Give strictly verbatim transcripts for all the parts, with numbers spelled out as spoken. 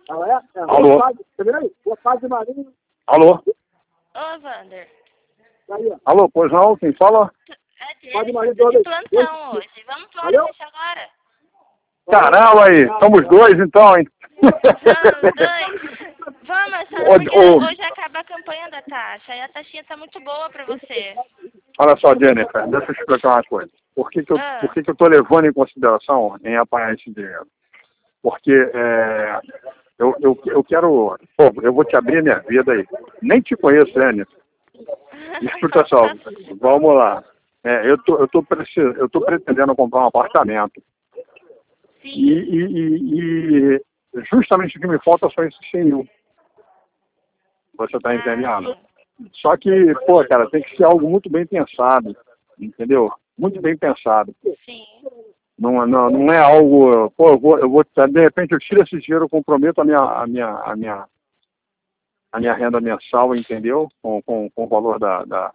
Alô? Alô? Ô, Wander. Alô, pois não? Quem fala? É dele, tô de plantão hoje. Vamos pro Orange agora? Caramba aí, somos dois então, hein? Vamos, dois. Vamos, só Ô, porque ô. hoje acaba a campanha da taxa. E a taxinha tá muito boa pra você. Olha só, Jennifer, deixa eu explicar uma coisa. Por que que eu, Ah. por que que eu tô levando em consideração em apanhar esse dinheiro? Porque é, eu, eu, eu quero... Pô, eu vou te abrir a minha vida aí. Nem te conheço, Jennifer. Me explica só, vamos lá. É, eu, tô, eu, tô preci, eu tô pretendendo comprar um apartamento. Sim. E, e, e, e justamente o que me falta são esses cem mil. Você tá entendendo? Ah, Só que, pô, cara, tem que ser algo muito bem pensado, entendeu? Muito bem pensado. sim. Não, não, não é algo, pô, eu vou, eu vou, de repente eu tiro esse dinheiro, eu comprometo a minha, a minha, a minha, a minha renda mensal, entendeu? Com, com, com o valor da, da,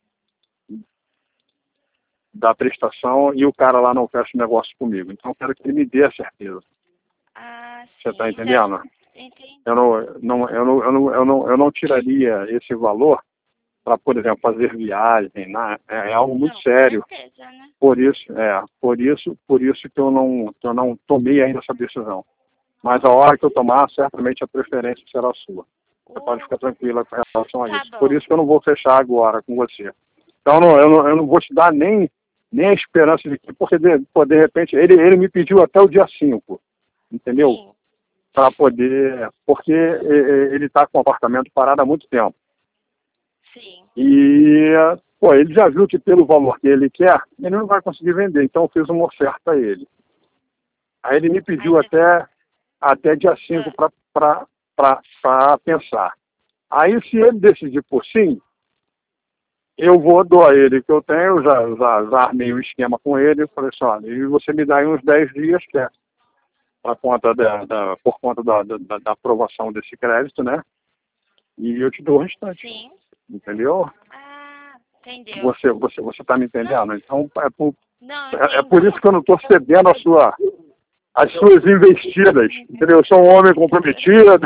da prestação e o cara lá não fecha o negócio comigo. Então eu quero que ele me dê a certeza. Ah, sim. Você tá entendendo? Entendi. Eu não, não, eu não, eu não, eu não, eu não tiraria esse valor para, por exemplo, fazer viagem, né? É, é algo muito Não, sério. com certeza, né? Por isso, é, por isso, por isso que eu não, que eu não tomei ainda essa decisão. Mas a hora que eu tomar, certamente a preferência será sua. Você pode ficar tranquila com relação a Tá isso. bom. Por isso que eu não vou fechar agora com você. Então não, eu, não, eu não vou te dar nem, nem a esperança de que, porque de, pô, de repente, ele, ele me pediu até o dia cinco, entendeu? Sim. Para poder, porque ele está com o apartamento parado há muito tempo. Sim. E, pô, ele já viu que pelo valor que ele quer, ele não vai conseguir vender. Então eu fiz uma oferta a ele. Aí ele me pediu Aí você... até, até dia cinco para pensar. Aí se ele decidir por sim, eu vou doar ele que eu tenho, já, já, já armei o esquema com ele, eu falei assim, olha, e você me dá aí uns dez dias, que é pra conta da, da, por conta da, da, da aprovação desse crédito, né? E eu te dou o restante. Sim. Entendeu? Ah, entendeu. Você, você, você tá me entendendo? Não. Então é por, Não, é, é por isso entendi. que eu não estou cedendo a sua, as suas investidas. Entendeu? Eu sou um homem comprometido.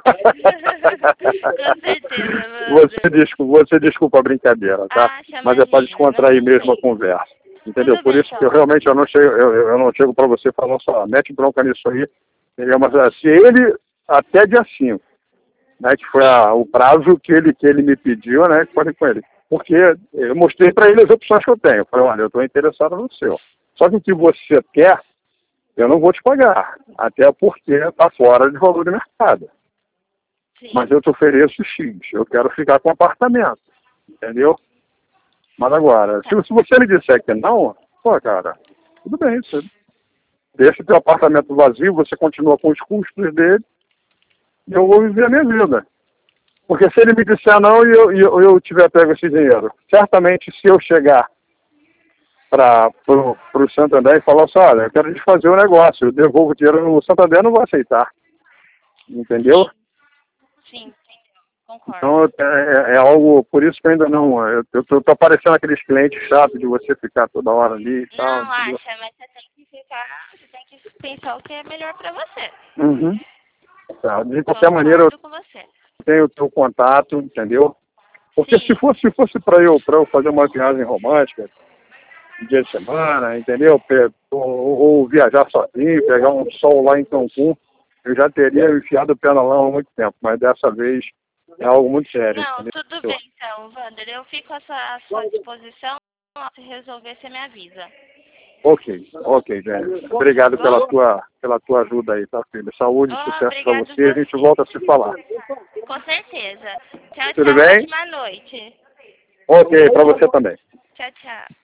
Com certeza, Você Wander. desculpa, você desculpa a brincadeira, tá? Ah, Mas é para imagina, não descontrair tem mesmo a jeito. conversa. Entendeu? Tudo Por bem, isso que eu então. realmente eu não chego, eu, eu não chego para você falando só, mete bronca nisso aí. Entendeu? Mas é, se ele, até dia cinco, né, que foi a, o prazo que ele, que ele me pediu, né, que falei com ele. Porque eu mostrei para ele as opções que eu tenho. Eu falei, olha, eu estou interessado no seu. Só que o que você quer, eu não vou te pagar. Até porque está fora de valor de mercado. Sim. Mas eu te ofereço X. Eu quero ficar com apartamento. Entendeu? Mas agora, Tá. se, se você me disser que não, pô, cara, tudo bem. Você deixa o teu apartamento vazio, você continua com os custos dele, e eu vou viver a minha vida. Porque se ele me disser não e eu, eu, eu tiver pego esse dinheiro, certamente se eu chegar para o Santander e falar assim, olha, eu quero desfazer o negócio, eu devolvo o dinheiro no Santander, não vou aceitar. Entendeu? Sim, entendeu. Concordo. Então é, é, é algo, por isso que eu ainda não, eu estou aparecendo aqueles clientes chatos de você ficar toda hora ali e tal. Não, Entendeu? acha, mas você tem que ficar, você tem que pensar o que é melhor pra você. Uhum. Tá, de qualquer Concordo maneira, eu com você. tenho o teu contato, entendeu? Porque Sim. se fosse, se fosse para eu, para eu fazer uma viagem romântica, um dia de semana, entendeu? Pe- Ou, ou viajar sozinho, pegar um sol lá em Cancún, eu já teria enfiado o pé na lama há muito tempo, mas dessa vez é algo muito sério, Não, entendeu? tudo bem então, Wander. Eu fico à sua, à sua disposição. Se resolver, você me avisa. Ok, ok, Jenny. Obrigado Tá pela bom? tua, pela tua ajuda aí, tá, filho? Saúde, Oh, sucesso para obrigado você e a gente você. volta a se falar. Com certeza. Tchau, Tudo tchau. bem? Ótima noite. Ok, para você também. Tchau, tchau.